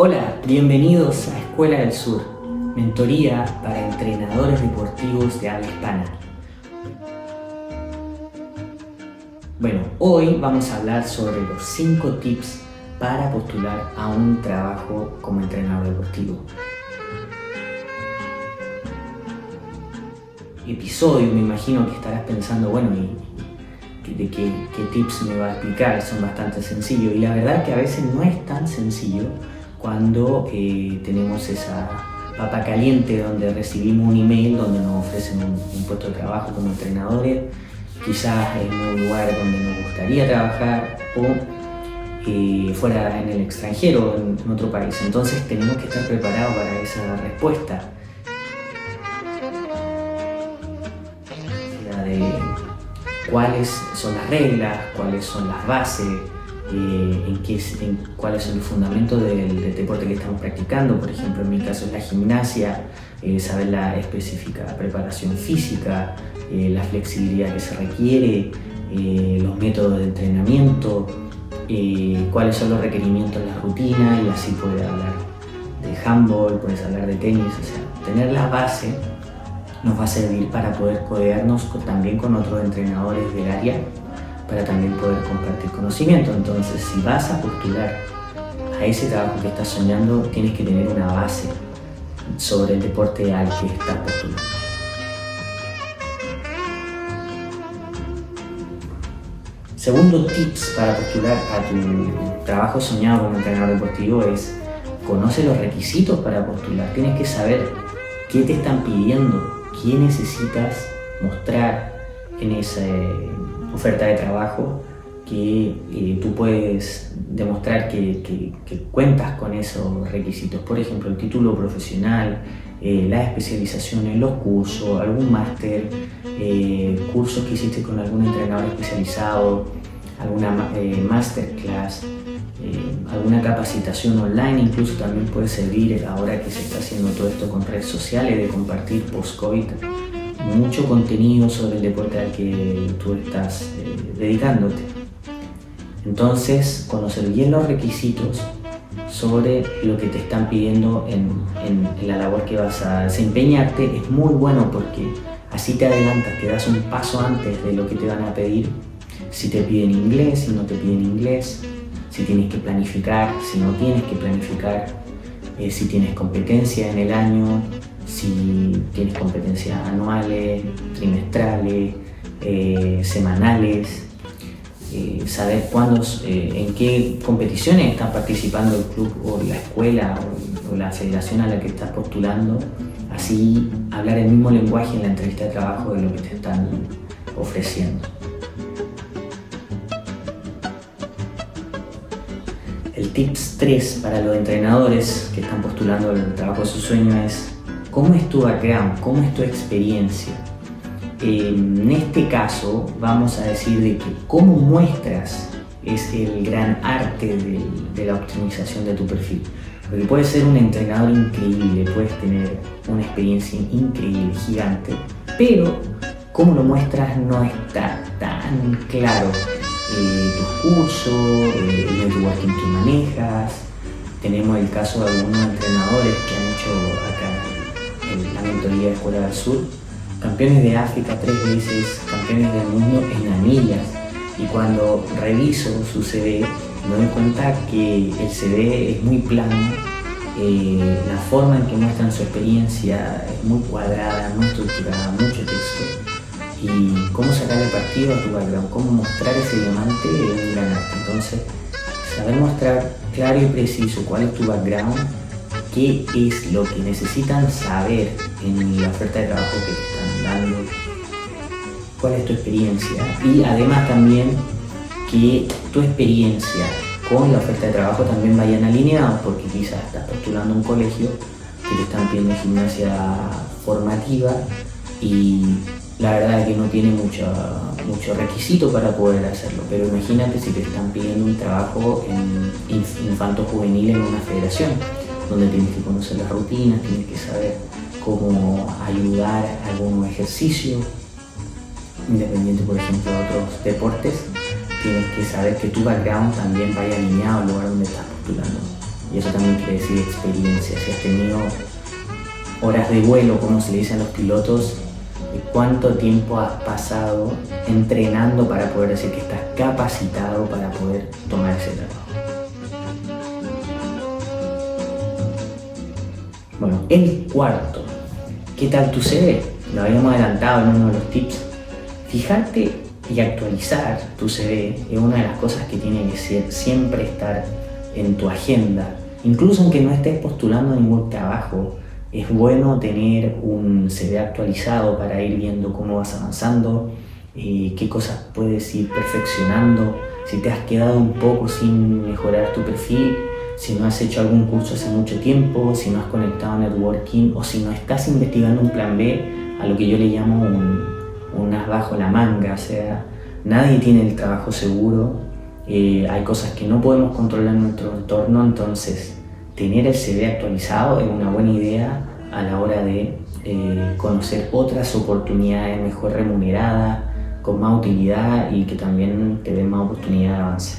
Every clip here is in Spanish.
Hola, bienvenidos a Escuela del Sur, mentoría para entrenadores deportivos de habla hispana. Bueno, hoy vamos a hablar sobre los 5 tips para postular a un trabajo como entrenador deportivo. Episodio, me imagino que estarás pensando, bueno, ¿de qué tips me va a explicar? Son bastante sencillos y la verdad que a veces no es tan sencillo cuando tenemos esa papa caliente donde recibimos un email donde nos ofrecen un puesto de trabajo como entrenadores, quizás en un lugar donde nos gustaría trabajar o fuera en el extranjero, en otro país. Entonces tenemos que estar preparados para esa respuesta. De cuáles son las reglas, cuáles son las bases, cuáles son los fundamentos del deporte que estamos practicando. Por ejemplo, en mi caso es la gimnasia, saber la específica preparación física, la flexibilidad que se requiere, los métodos de entrenamiento, cuáles son los requerimientos en la rutina, y así puedes hablar de handball, puedes hablar de tenis. O sea, tener la base nos va a servir para poder codearnos también con otros entrenadores del área, para también poder compartir conocimiento. Entonces, si vas a postular a ese trabajo que estás soñando, tienes que tener una base sobre el deporte al que estás postulando. Segundo tips para postular a tu trabajo soñado como entrenador deportivo es: conoce los requisitos para postular. Tienes que saber qué te están pidiendo, qué necesitas mostrar en esa oferta de trabajo, que tú puedes demostrar que cuentas con esos requisitos. Por ejemplo, el título profesional, la especialización en los cursos, algún máster, cursos que hiciste con algún entrenador especializado, alguna masterclass, alguna capacitación online. Incluso también puede servir, ahora que se está haciendo todo esto con redes sociales, de compartir post-COVID mucho contenido sobre el deporte al que tú estás dedicándote. Entonces, conocer bien los requisitos sobre lo que te están pidiendo en la labor que vas a desempeñarte es muy bueno, porque así te adelantas, te das un paso antes de lo que te van a pedir. Si te piden inglés, si no te piden inglés, si tienes que planificar, si no tienes que planificar, si tienes competencia en el año, si tienes competencias anuales, trimestrales, semanales, saber en qué competiciones está participando el club o la escuela o la federación a la que estás postulando. Así hablar el mismo lenguaje en la entrevista de trabajo de lo que te están ofreciendo. El tips 3 para los entrenadores que están postulando el trabajo de su sueño es: ¿cómo es tu background? ¿Cómo es tu experiencia? En este caso vamos a decir de que cómo muestras es el gran arte de la optimización de tu perfil. Porque puedes ser un entrenador increíble, puedes tener una experiencia increíble, gigante, pero cómo lo muestras no está tan claro. Tus cursos, el networking que manejas. Tenemos el caso de algunos entrenadores que han hecho acá en la mentoría de Escuela del Sur, campeones de África 3 veces, campeones del mundo en anillas, y cuando reviso su CV me doy cuenta que el CV es muy plano, la forma en que muestran su experiencia es muy cuadrada, muy estructurada, mucho texto. Y cómo sacarle partido a tu background, cómo mostrar ese diamante es un gran arte. Entonces, saber mostrar claro y preciso cuál es tu background, qué es lo que necesitan saber en la oferta de trabajo que te están dando, cuál es tu experiencia, y además también que tu experiencia con la oferta de trabajo también vayan alineados, porque quizás estás postulando a un colegio que te están pidiendo gimnasia formativa y la verdad es que no tiene mucho requisito para poder hacerlo. Pero imagínate si te están pidiendo un trabajo en infanto juvenil en una federación, donde tienes que conocer las rutinas, tienes que saber cómo ayudar a algún ejercicio, independiente por ejemplo de otros deportes. Tienes que saber que tu background también vaya alineado al lugar donde estás postulando. y eso también quiere decir experiencia. Si has tenido horas de vuelo, como se le dice a los pilotos, y cuánto tiempo has pasado entrenando para poder decir que estás capacitado para poder tomar ese trabajo. Bueno, el cuarto, ¿qué tal tu CV? Lo habíamos adelantado en uno de los tips. Fijarte y actualizar tu CV es una de las cosas que tiene que siempre estar en tu agenda. Incluso aunque no estés postulando a ningún trabajo, es bueno tener un CV actualizado para ir viendo cómo vas avanzando, qué cosas puedes ir perfeccionando, si te has quedado un poco sin mejorar tu perfil, si no has hecho algún curso hace mucho tiempo, si no has conectado a networking o si no estás investigando un plan B, a lo que yo le llamo un as bajo la manga. O sea, nadie tiene el trabajo seguro, hay cosas que no podemos controlar en nuestro entorno, entonces tener el CV actualizado es una buena idea a la hora de conocer otras oportunidades mejor remuneradas, con más utilidad y que también te den más oportunidad de avance.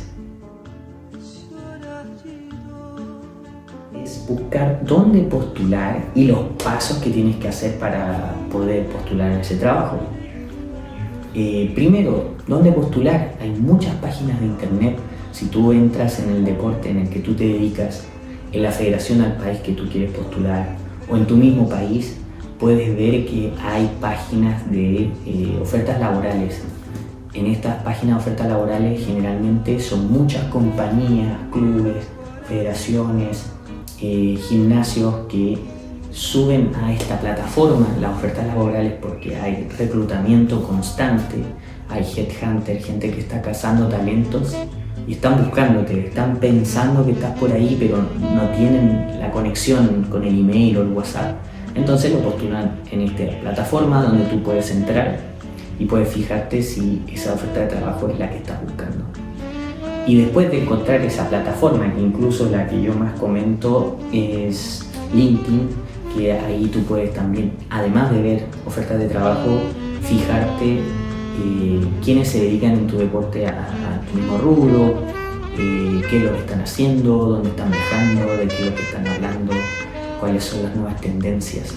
Es buscar dónde postular y los pasos que tienes que hacer para poder postular en ese trabajo. Primero, ¿dónde postular? Hay muchas páginas de internet. Si tú entras en el deporte en el que tú te dedicas, en la federación al país que tú quieres postular o en tu mismo país, puedes ver que hay páginas de ofertas laborales. En estas páginas de ofertas laborales generalmente son muchas compañías, clubes, federaciones, gimnasios que suben a esta plataforma las ofertas laborales porque hay reclutamiento constante, hay headhunter, gente que está cazando talentos y están buscándote, están pensando que estás por ahí pero no tienen la conexión con el email o el WhatsApp. Entonces lo postulan en esta plataforma donde tú puedes entrar y puedes fijarte si esa oferta de trabajo es la que estás buscando. Y después de encontrar esa plataforma, que incluso la que yo más comento es LinkedIn, que ahí tú puedes también, además de ver ofertas de trabajo, fijarte quiénes se dedican en tu deporte a tu mismo rubro, qué es lo que están haciendo, dónde están viajando, de qué es lo que están hablando, cuáles son las nuevas tendencias.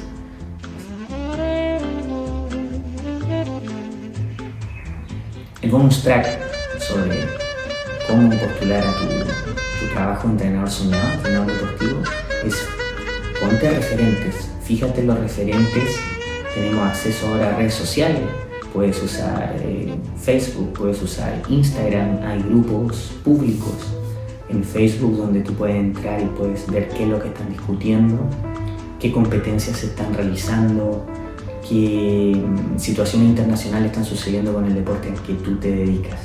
El bonus track sobre cómo postular a tu trabajo de entrenador soñado, entrenador deportivo, es ponte referentes, fíjate en los referentes. Tenemos acceso ahora a redes sociales, puedes usar Facebook, puedes usar Instagram, hay grupos públicos en Facebook donde tú puedes entrar y puedes ver qué es lo que están discutiendo, qué competencias se están realizando, qué situaciones internacionales están sucediendo con el deporte en que tú te dedicas.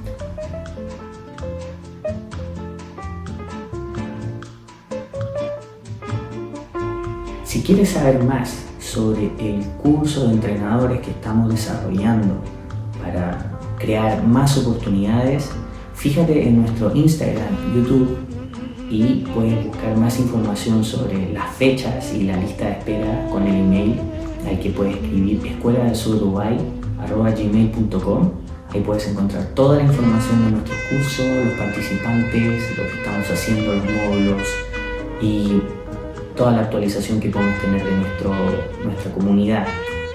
Si quieres saber más sobre el curso de entrenadores que estamos desarrollando para crear más oportunidades, fíjate en nuestro Instagram, YouTube y puedes buscar más información sobre las fechas y la lista de espera con el email al que puedes escribir escueladelsurdubay@gmail.com. Ahí puedes encontrar toda la información de nuestros cursos, los participantes, lo que estamos haciendo, los módulos y toda la actualización que podemos tener de nuestra comunidad.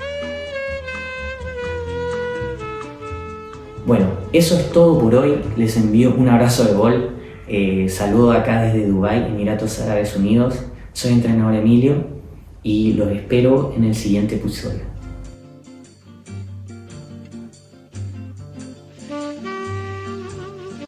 Bueno, eso es todo por hoy. Les envío un abrazo de gol. Saludo acá desde Dubái, Emiratos Árabes Unidos. Soy entrenador Emilio y los espero en el siguiente episodio.